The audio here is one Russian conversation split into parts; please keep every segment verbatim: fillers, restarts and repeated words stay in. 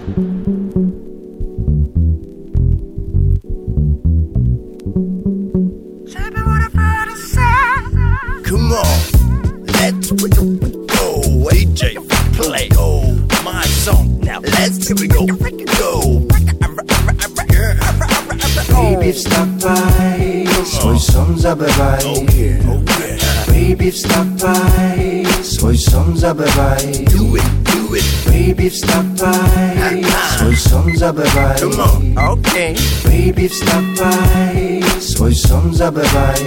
Come on, let's go. A J, play oh, my song. Now let's here we go. Go. Baby, wstawaj, swój son zabywaj. Baby, wstawaj, swój son zabywaj. Do it, do it. Baby, wstawaj, swój son zabywaj. Come on, okay. Baby, wstawaj, swój son забывай.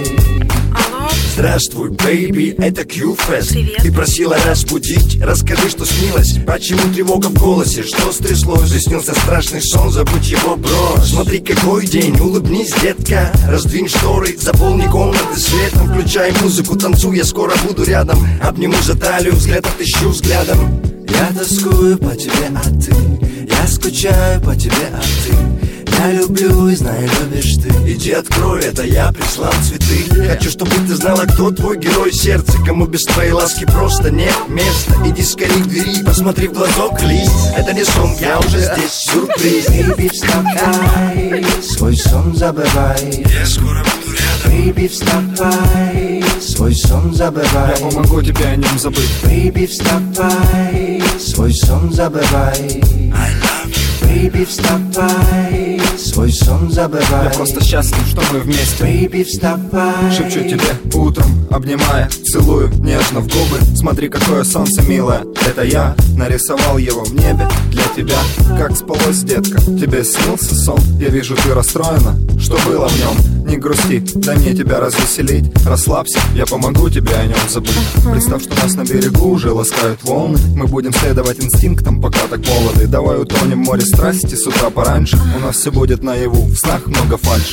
Здравствуй, бэйби, это Q-Fest. Привет. Ты просила разбудить, расскажи, что снилось. Почему тревога в голосе, что стряслось? Приснился страшный сон, забудь его, бро. Смотри, какой день, улыбнись, детка. Раздвинь шторы, заполни комнаты светом. Включай музыку, танцуй, я скоро буду рядом. Обниму за талию, взгляд отыщу взглядом. Я тоскую по тебе, а ты, я скучаю по тебе, а ты. Я люблю и знаю, любишь ты. Иди открой, это я прислал цветы. Хочу, чтобы ты знала, кто твой герой сердца. Кому без твоей ласки просто нет места. Иди скорей к двери, посмотри в глазок, лист. Это не сон, я уже здесь, сюрприз. Baby, вставай, свой сон забывай. Я скоро буду рядом. Baby, вставай, свой сон забывай. Я помогу тебе о нем забыть. Baby, вставай, свой сон забывай. I love you. Baby, вставай, свой сон забывай. Я просто счастлив, что мы вместе. Baby, вставай. Шепчу тебе утром, обнимая, целую нежно в губы. Смотри, какое солнце милое. Это я нарисовал его в небе для тебя. Как спалось, детка, тебе снился сон. Я вижу, ты расстроена, что было в нем. Не грусти, дай мне тебя развеселить. Расслабься, я помогу тебе о нем забыть. Представь, что нас на берегу уже ласкают волны. Мы будем следовать инстинктам, пока так молоды. Давай утонем в море страсти с утра пораньше. У нас все будет наяву, в снах много фальши.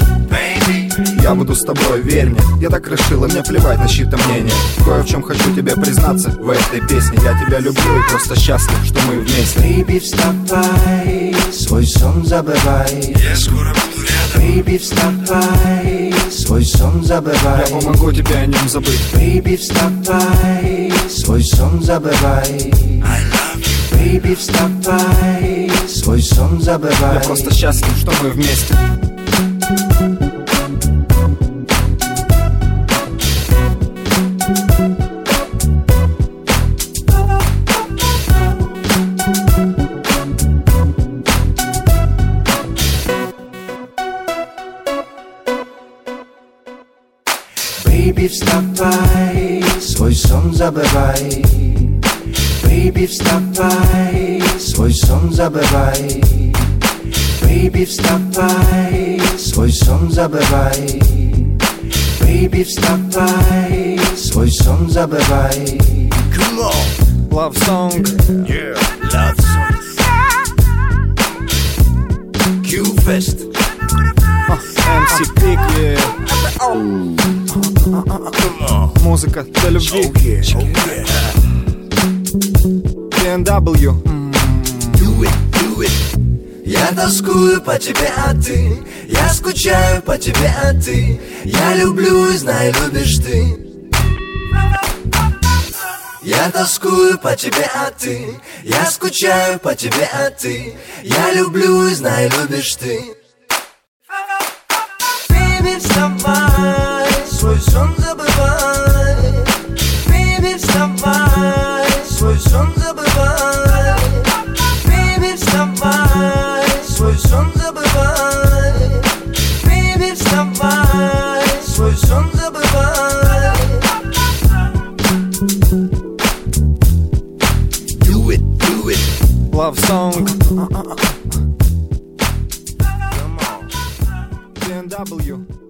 Я буду с тобой, верь мне. Я так решила, мне плевать на чьи-то мнения. Кое в чем хочу тебе признаться в этой песне. Я тебя люблю и просто счастлив, что мы вместе. Baby, вставай, свой сон забывай. Я скоро буду рядом. Baby, вставай, свой сон забывай. Я помогу тебе о нем забыть. Baby, вставай, свой сон забывай. I love you. Baby, вставай, свой сон забывай. Я просто счастлив, что мы вместе. Baby, вставай, свой сон забывай. Baby, вставай, свой сон забывай. Baby, вставай, свой сон забывай. Baby, вставай, свой сон забывай. Come on, Love song. yeah, love song. Q-Fest. эм си Pig, yeah. Come on. Музыка для любви. Oh yeah, oh yeah. би эн дабл ю. Do it, do it. Я тоскую по тебе, а ты, я скучаю по тебе, а ты. Я люблю и знаю, любишь ты. Я тоскую по тебе, а ты, я скучаю по тебе, а ты. Я люблю и знаю, любишь ты. Baby, вставай, свой сон забывай. Baby, вставай, свой сон забывай. Baby, вставай, свой сон забывай. Baby, вставай, свой сон забывай. Do it, do it. Love song. Come on. би эн дабл ю.